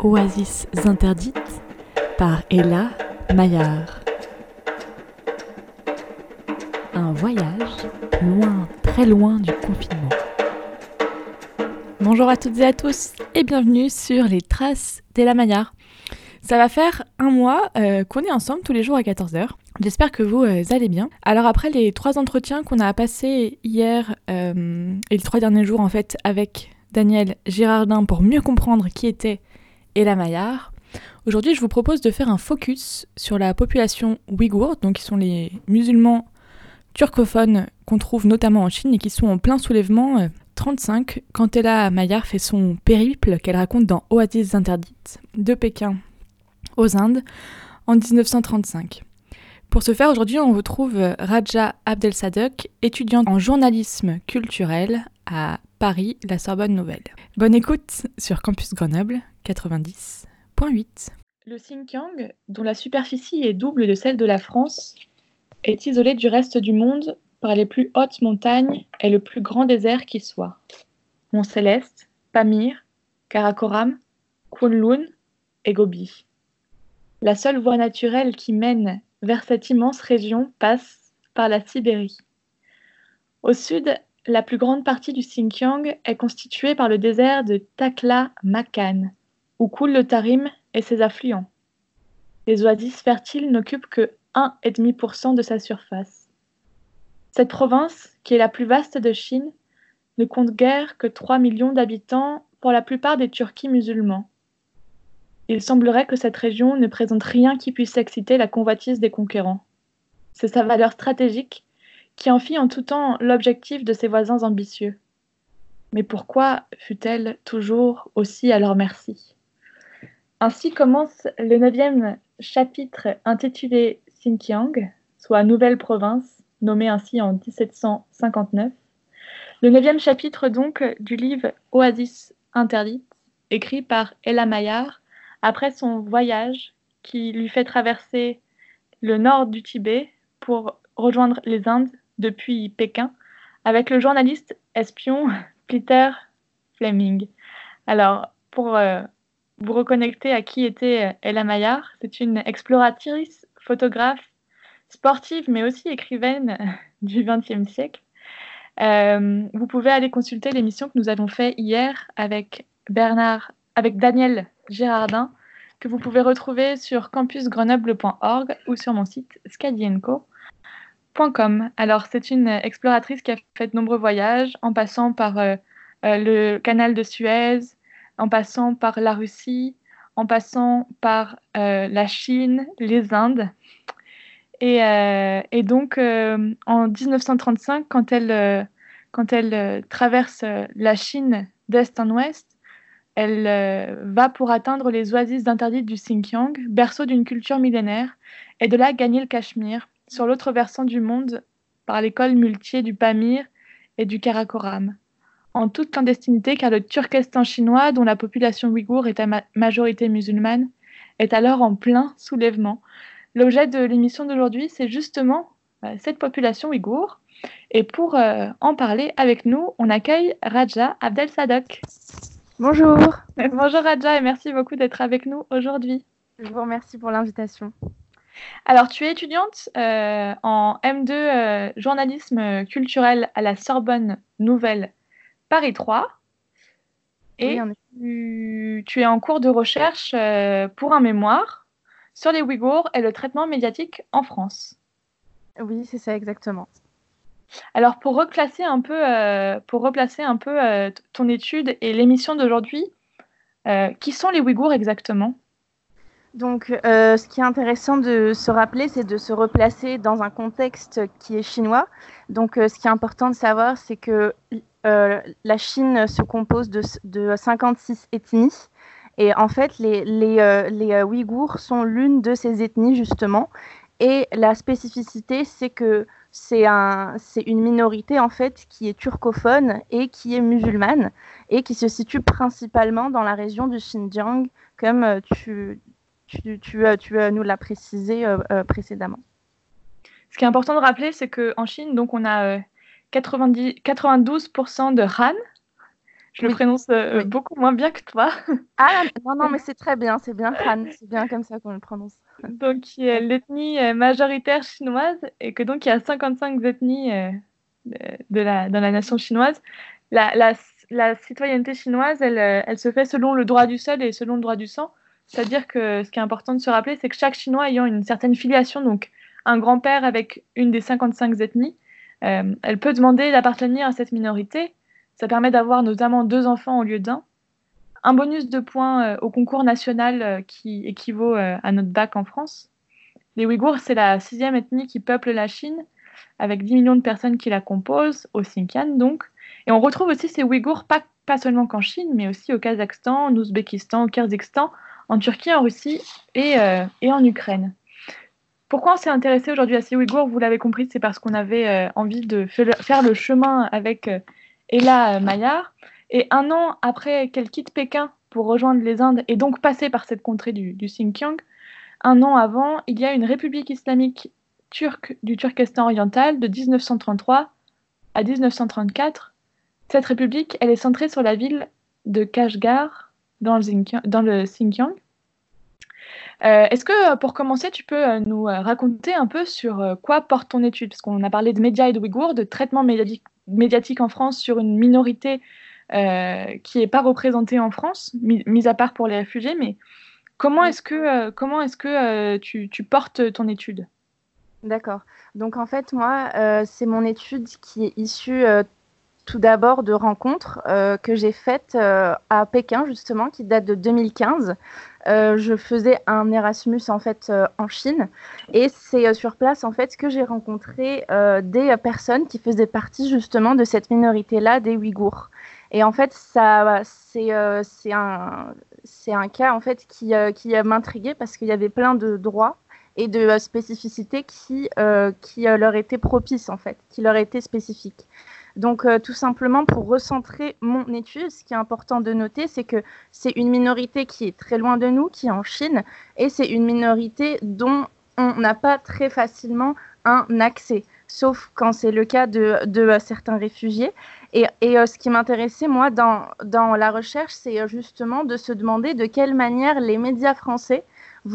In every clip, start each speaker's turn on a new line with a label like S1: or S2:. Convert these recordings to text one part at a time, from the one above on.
S1: Oasis interdites par Ella Maillard. Un voyage loin, très loin du confinement. Bonjour à toutes et à tous et bienvenue sur les traces d'Ella Maillard. Ça va faire un mois qu'on est ensemble tous les jours à 14h. J'espère que vous allez bien. Alors après les 3 entretiens qu'on a passés hier et les 3 derniers jours en fait avec Daniel Girardin pour mieux comprendre qui était Ella Maillard, aujourd'hui je vous propose de faire un focus sur la population ouïghour, donc qui sont les musulmans turcophones qu'on trouve notamment en Chine et qui sont en plein soulèvement 35 quand Ella Maillard fait son périple qu'elle raconte dans Oasis interdites de Pékin aux Indes en 1935. Pour ce faire, aujourd'hui, on retrouve Radja Abdelsadek, étudiante en journalisme culturel à Paris, la Sorbonne Nouvelle. Bonne écoute sur Campus Grenoble 90.8. Le Xinjiang, dont la superficie est double de celle de la France, est isolé du reste du monde par les plus hautes montagnes et le plus grand désert qui soit. Mont Céleste, Pamir, Karakoram, Kunlun et Gobi. La seule voie naturelle qui mène vers cette immense région passe par la Sibérie. Au sud, la plus grande partie du Xinjiang est constituée par le désert de Taklamakan, où coule le Tarim et ses affluents. Les oasis fertiles n'occupent que 1,5% de sa surface. Cette province, qui est la plus vaste de Chine, ne compte guère que 3 millions d'habitants, pour la plupart des Turcs musulmans. Il semblerait que cette région ne présente rien qui puisse exciter la convoitise des conquérants. C'est sa valeur stratégique qui en fit en tout temps l'objectif de ses voisins ambitieux. Mais pourquoi fut-elle toujours aussi à leur merci ? Ainsi commence le 9e chapitre intitulé Xinjiang, soit Nouvelle Province, nommée ainsi en 1759. Le 9e chapitre donc du livre Oasis interdite, écrit par Ella Maillard, après son voyage qui lui fait traverser le nord du Tibet pour rejoindre les Indes depuis Pékin avec le journaliste espion Peter Fleming. Alors, pour vous reconnecter à qui était Ella Maillard, c'est une exploratrice, photographe, sportive mais aussi écrivaine du XXe siècle. Vous pouvez aller consulter l'émission que nous avons faite hier avec Daniel Girardin, que vous pouvez retrouver sur campusgrenoble.org ou sur mon site skadienko.com. Alors, c'est une exploratrice qui a fait de nombreux voyages, en passant par le canal de Suez, en passant par la Russie, en passant par la Chine, les Indes. Et donc, en 1935, quand elle traverse la Chine d'est en ouest, elle va pour atteindre les oasis interdites du Xinjiang, berceau d'une culture millénaire, et de là gagner le Cachemire, sur l'autre versant du monde, par les cols muletiers du Pamir et du Karakoram. En toute clandestinité, car le Turkestan chinois, dont la population ouïghour est à majorité musulmane, est alors en plein soulèvement. L'objet de l'émission d'aujourd'hui, c'est justement cette population ouïghour. Et pour en parler avec nous, on accueille Radja Abdelsadek.
S2: Bonjour.
S1: Bonjour Radja et merci beaucoup d'être avec nous aujourd'hui.
S2: Je vous remercie pour l'invitation.
S1: Alors, tu es étudiante en M2 journalisme culturel à la Sorbonne Nouvelle Paris 3 et tu es en cours de recherche pour un mémoire sur les Ouïghours et le traitement médiatique en France.
S2: Oui, c'est ça exactement.
S1: Alors, pour replacer un peu ton étude et l'émission d'aujourd'hui, qui sont les Ouïghours exactement ?
S2: Donc, ce qui est intéressant de se rappeler, c'est de se replacer dans un contexte qui est chinois. Donc, ce qui est important de savoir, c'est que la Chine se compose de 56 ethnies. Et en fait, les Ouïghours sont l'une de ces ethnies, justement. Et la spécificité, c'est que c'est une minorité en fait qui est turcophone et qui est musulmane et qui se situe principalement dans la région du Xinjiang, comme tu nous l'as précisé précédemment.
S1: Ce qui est important de rappeler, c'est qu'en Chine, donc, on a 92% de Han,
S3: Je le
S2: Oui,
S3: prononce
S2: oui.
S3: beaucoup moins bien que toi.
S2: Ah, non, mais c'est très bien, c'est bien Han, c'est bien comme ça qu'on le prononce.
S3: Donc, qui est l'ethnie majoritaire chinoise, et que donc il y a 55 ethnies dans la nation chinoise. La, la, la citoyenneté chinoise, elle se fait selon le droit du sol et selon le droit du sang. C'est-à-dire que ce qui est important de se rappeler, c'est que chaque Chinois ayant une certaine filiation, donc un grand-père avec une des 55 ethnies, elle peut demander d'appartenir à cette minorité. Ça permet d'avoir notamment 2 enfants au lieu d'un. Un bonus de points au concours national qui équivaut à notre bac en France. Les Ouïghours, c'est la 6e ethnie qui peuple la Chine, avec 10 millions de personnes qui la composent, au Xinjiang donc. Et on retrouve aussi ces Ouïghours pas seulement qu'en Chine, mais aussi au Kazakhstan, en Ouzbékistan, au Kyrgyzstan, en Turquie, en Russie et en Ukraine. Pourquoi on s'est intéressé aujourd'hui à ces Ouïghours? Vous l'avez compris, c'est parce qu'on avait envie de faire le chemin avec Ella Maillard. Et un an après qu'elle quitte Pékin pour rejoindre les Indes et donc passer par cette contrée du Xinjiang, un an avant, il y a une république islamique turque du Turkestan oriental de 1933 à 1934. Cette république, elle est centrée sur la ville de Kashgar dans le Xinjiang. Est-ce que, pour commencer, tu peux nous raconter un peu sur quoi porte ton étude? Parce qu'on a parlé de médias et de Ouïghours, de traitement médiatique en France sur une minorité qui n'est pas représentée en France, mis à part pour les réfugiés, mais comment
S2: Oui,
S3: est-ce que tu portes ton étude?
S2: d'accord. Donc en fait, moi, c'est mon étude qui est issue tout d'abord de rencontres que j'ai faites à Pékin, justement, qui date de 2015. Je faisais un Erasmus en fait en Chine et c'est sur place en fait que j'ai rencontré des personnes qui faisaient partie justement de cette minorité-là des Ouïghours. Et en fait, c'est un cas en fait qui m'intriguait parce qu'il y avait plein de droits et de spécificités qui leur étaient propices en fait, qui leur étaient spécifiques. Donc, tout simplement, pour recentrer mon étude, ce qui est important de noter, c'est que c'est une minorité qui est très loin de nous, qui est en Chine, et c'est une minorité dont on n'a pas très facilement un accès, sauf quand c'est le cas de certains réfugiés. Et ce qui m'intéressait, moi, dans la recherche, c'est justement de se demander de quelle manière les médias français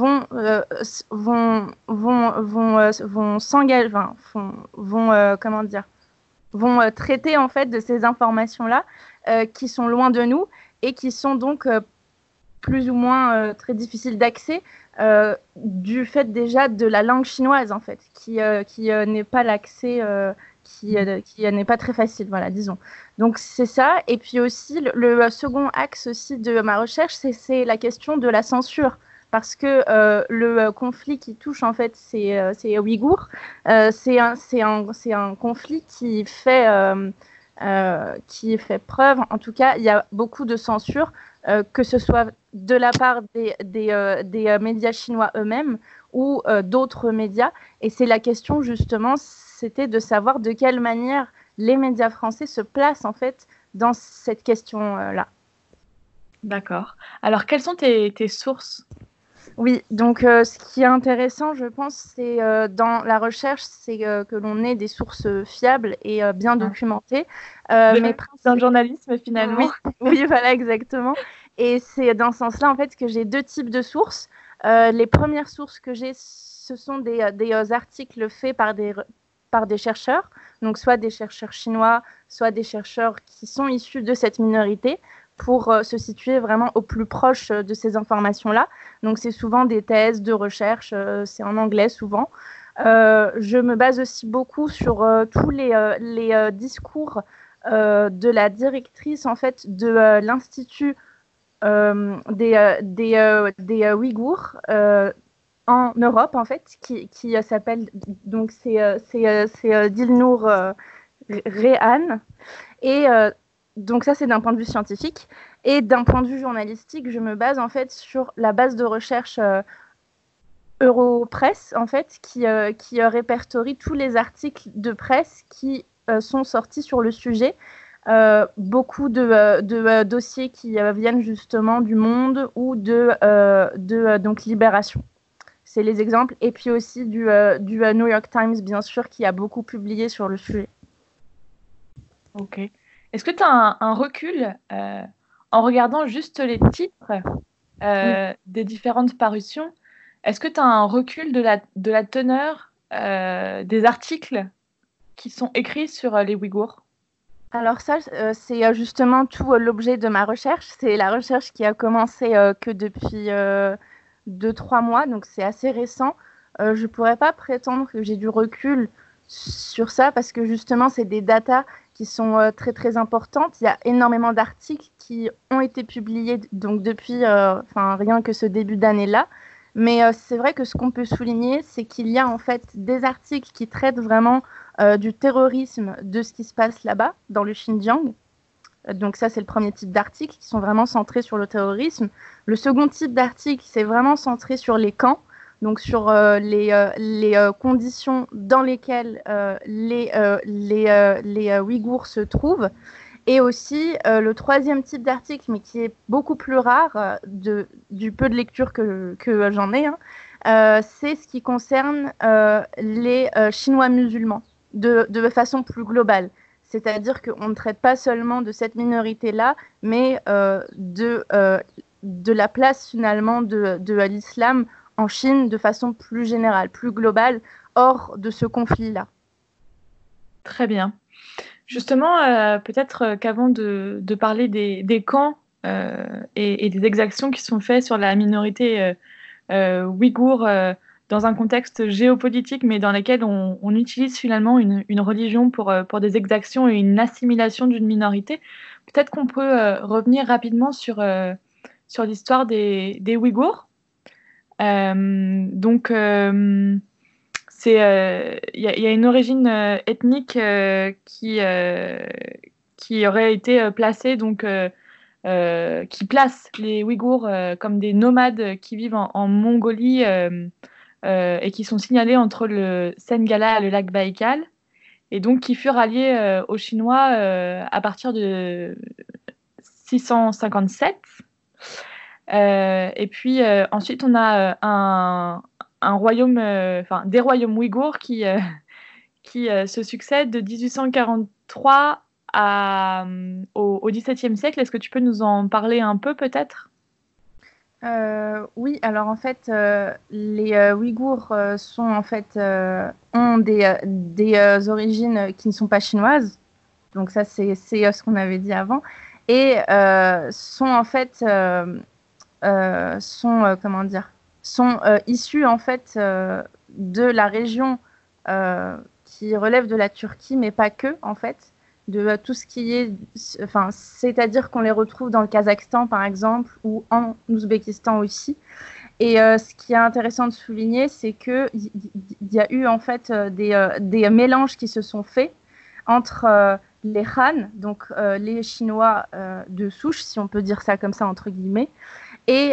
S2: vont s'engager, comment dire, vont traiter en fait de ces informations-là qui sont loin de nous et qui sont donc plus ou moins très difficiles d'accès du fait déjà de la langue chinoise en fait, qui n'est pas l'accès, qui n'est pas très facile, voilà, disons. Donc c'est ça. Et puis aussi le second axe aussi de ma recherche, c'est la question de la censure. Parce que le conflit qui touche en fait ces Ouïghours, c'est un conflit qui fait preuve, en tout cas, il y a beaucoup de censure, que ce soit de la part des médias chinois eux-mêmes ou d'autres médias. Et c'est la question, justement, c'était de savoir de quelle manière les médias français se placent, en fait, dans cette question-là.
S3: D'accord. Alors, quelles sont tes sources?
S2: Oui, donc ce qui est intéressant, je pense, c'est dans la recherche, c'est que l'on ait des sources fiables et bien documentées.
S3: Mais dans le journalisme, finalement.
S2: Oui, oui, voilà, exactement. Et c'est dans ce sens-là, en fait, que j'ai deux types de sources. Les premières sources que j'ai, ce sont des articles faits par des chercheurs, donc soit des chercheurs chinois, soit des chercheurs qui sont issus de cette minorité, pour se situer vraiment au plus proche de ces informations-là. Donc c'est souvent des thèses de recherche, c'est en anglais souvent. Je me base aussi beaucoup sur tous les discours de la directrice en fait de l'Institut des Ouïghours en Europe en fait, qui s'appelle, donc c'est Dilnour Rehan. Et donc ça, c'est d'un point de vue scientifique. Et d'un point de vue journalistique, je me base en fait sur la base de recherche Europresse, en fait, qui répertorie tous les articles de presse qui sont sortis sur le sujet. Beaucoup de dossiers qui viennent justement du Monde ou de donc Libération. C'est les exemples. Et puis aussi du New York Times, bien sûr, qui a beaucoup publié sur le sujet.
S3: Ok. Est-ce que tu as un recul en regardant juste les titres
S2: Oui.
S3: des différentes parutions? Est-ce que tu as un recul de la teneur des articles qui sont écrits sur les Ouïghours?
S2: Alors ça, c'est justement tout l'objet de ma recherche. C'est la recherche qui a commencé que depuis 2-3 mois, donc c'est assez récent. Je ne pourrais pas prétendre que j'ai du recul sur ça parce que justement, c'est des datas qui sont très très importantes. Il y a énormément d'articles qui ont été publiés donc depuis rien que ce début d'année-là. Mais c'est vrai que ce qu'on peut souligner, c'est qu'il y a en fait des articles qui traitent vraiment du terrorisme, de ce qui se passe là-bas, dans le Xinjiang. Donc ça, c'est le premier type d'articles qui sont vraiment centrés sur le terrorisme. Le second type d'articles, c'est vraiment centré sur les camps, donc sur les conditions dans lesquelles les Ouïghours se trouvent. Et aussi, le troisième type d'article, mais qui est beaucoup plus rare, du peu de lecture que j'en ai, hein, c'est ce qui concerne les Chinois musulmans de façon plus globale. C'est-à-dire qu'on ne traite pas seulement de cette minorité-là, mais de la place finalement de l'islam en Chine de façon plus générale, plus globale, hors de ce conflit-là.
S3: Très bien. Justement, peut-être qu'avant de parler des camps et des exactions qui sont faites sur la minorité ouïghour dans un contexte géopolitique, mais dans lequel on utilise finalement une religion pour des exactions et une assimilation d'une minorité, peut-être qu'on peut revenir rapidement sur l'histoire des Ouïghours. Donc, il y a une origine ethnique qui aurait été placée, donc qui place les Ouïghours comme des nomades qui vivent en Mongolie et qui sont signalés entre le Sengala et le lac Baïkal, et donc qui furent alliés aux Chinois à partir de 657. Et puis ensuite, on a un royaume, des royaumes ouïghours qui se succèdent de 1843 au XVIIe siècle. Est-ce que tu peux nous en parler un peu, peut-être?
S2: Oui, alors en fait, les Ouïghours sont en fait ont des origines qui ne sont pas chinoises. Donc ça, c'est ce qu'on avait dit avant, et sont en fait comment dire, sont issus en fait de la région qui relève de la Turquie, mais pas que en fait, de tout ce qui est, enfin, c'est-à-dire qu'on les retrouve dans le Kazakhstan par exemple ou en Ouzbékistan aussi. Et ce qui est intéressant de souligner, c'est que il y a eu en fait des mélanges qui se sont faits entre les Han, donc les Chinois de souche, si on peut dire ça comme ça entre guillemets, et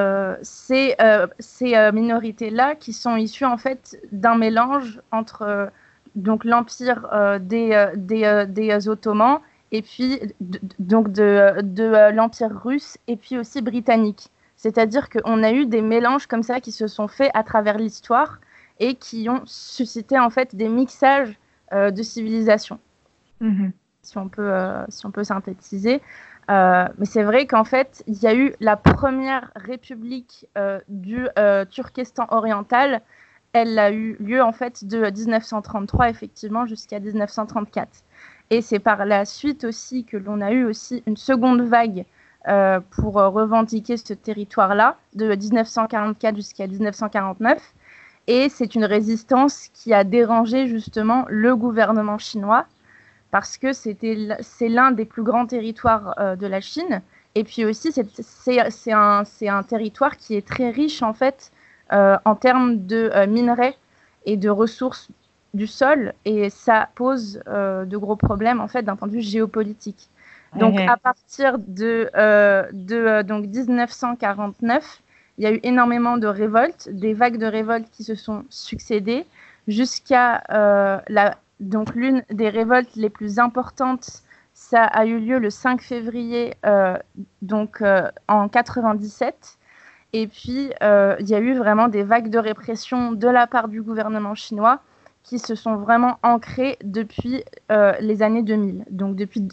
S2: ces minorités-là qui sont issues en fait d'un mélange entre donc l'empire des Ottomans et puis de l'empire russe et puis aussi britannique. C'est-à-dire qu'on a eu des mélanges comme ça qui se sont faits à travers l'histoire et qui ont suscité en fait des mixages de civilisations.
S3: Mm-hmm.
S2: Si on peut synthétiser. Mais c'est vrai qu'en fait, il y a eu la première république du Turkestan oriental. Elle a eu lieu en fait de 1933 effectivement jusqu'à 1934. Et c'est par la suite aussi que l'on a eu aussi une seconde vague pour revendiquer ce territoire-là, de 1944 jusqu'à 1949. Et c'est une résistance qui a dérangé justement le gouvernement chinois, parce que c'est l'un des plus grands territoires de la Chine. Et puis aussi, c'est un territoire qui est très riche en fait en termes de minerais et de ressources du sol. Et ça pose de gros problèmes en fait d'un point de vue géopolitique. Donc à partir donc 1949, il y a eu énormément de révoltes, des vagues de révoltes qui se sont succédées jusqu'à donc l'une des révoltes les plus importantes. Ça a eu lieu le 5 février en 97. Et puis, il y a eu vraiment des vagues de répression de la part du gouvernement chinois qui se sont vraiment ancrées depuis les années 2000, donc depuis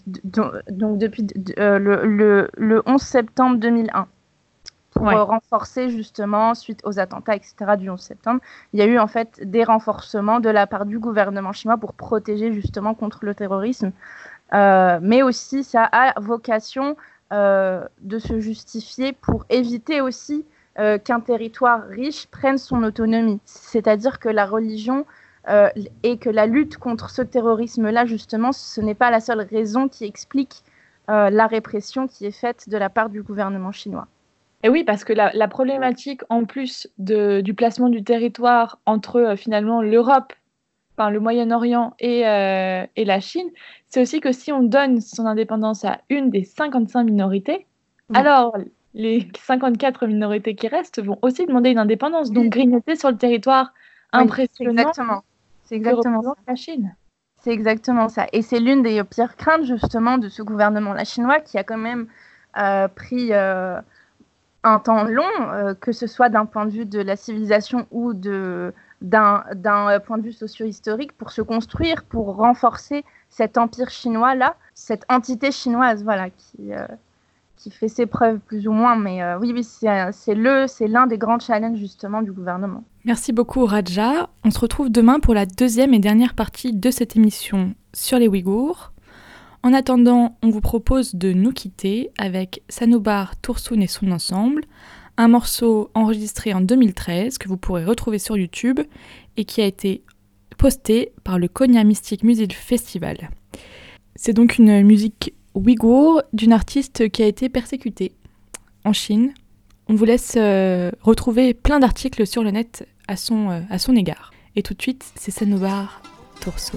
S2: le 11 septembre 2001. Pour renforcer justement, suite aux attentats, etc., du 11 septembre, il y a eu en fait des renforcements de la part du gouvernement chinois pour protéger justement contre le terrorisme. Mais aussi, ça a vocation de se justifier pour éviter aussi qu'un territoire riche prenne son autonomie. C'est-à-dire que la religion et que la lutte contre ce terrorisme-là, justement, ce n'est pas la seule raison qui explique la répression qui est faite de la part du gouvernement chinois.
S3: Et oui, parce que la problématique, en plus du placement du territoire entre finalement l'Europe, enfin, le Moyen-Orient et la Chine, c'est aussi que si on donne son indépendance à une des 55 minorités, alors les 54 minorités qui restent vont aussi demander une indépendance, donc grignoter sur le territoire impressionnant
S2: c'est exactement ça.
S3: La Chine.
S2: C'est exactement ça. Et c'est l'une des pires craintes justement de ce gouvernement-là chinois qui a quand même pris un temps long, que ce soit d'un point de vue de la civilisation ou d'un point de vue socio-historique, pour se construire, pour renforcer cet empire chinois-là, cette entité chinoise, voilà, qui fait ses preuves plus ou moins. Mais oui, c'est l'un des grands challenges justement du gouvernement.
S1: Merci beaucoup Raja. On se retrouve demain pour la deuxième et dernière partie de cette émission sur les Ouïghours. En attendant, on vous propose de nous quitter avec Sanobar Tursun et son ensemble, un morceau enregistré en 2013 que vous pourrez retrouver sur YouTube et qui a été posté par le Konya Mystic Music Festival. C'est donc une musique ouïghour d'une artiste qui a été persécutée en Chine. On vous laisse retrouver plein d'articles sur le net à son égard. Et tout de suite, c'est Sanobar Tursun.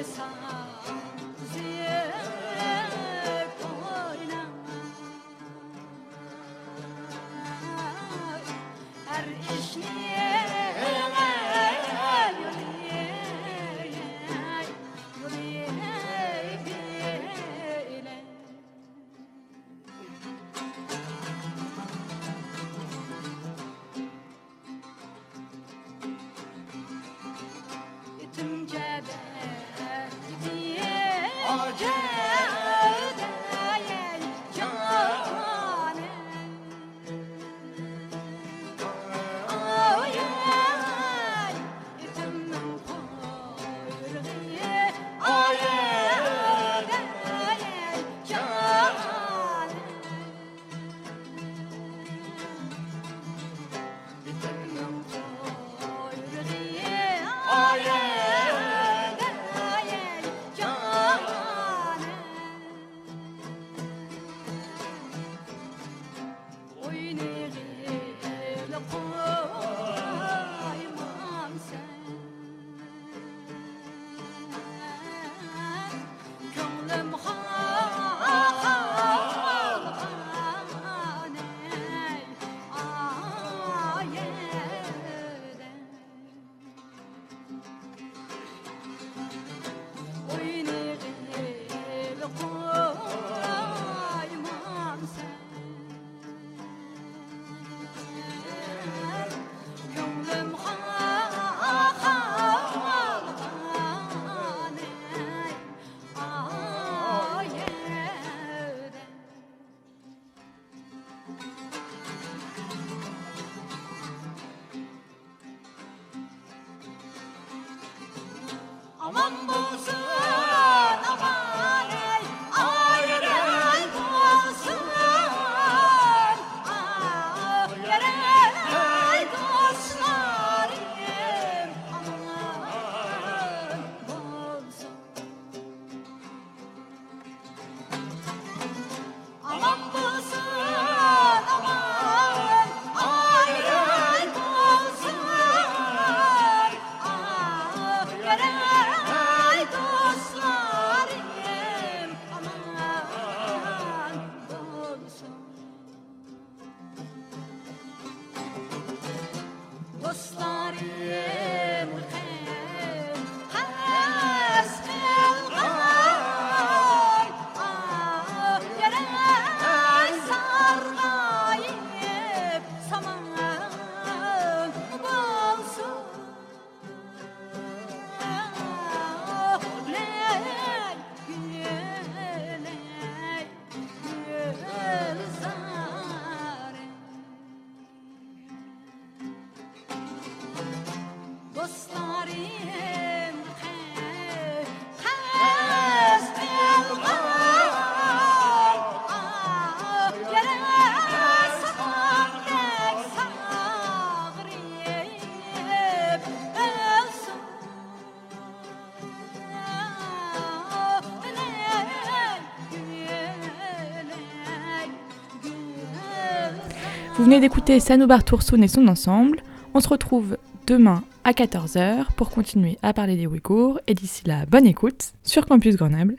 S1: Vous venez d'écouter Sanoubar Toursoun et son ensemble. On se retrouve demain à 14h pour continuer à parler des Ouïghours. Et d'ici là, bonne écoute sur Campus Grenoble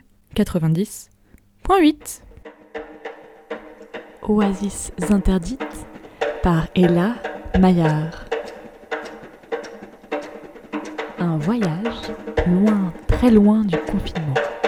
S1: 90.8. Oasis interdites par Ella Maillard. Un voyage loin, très loin du confinement.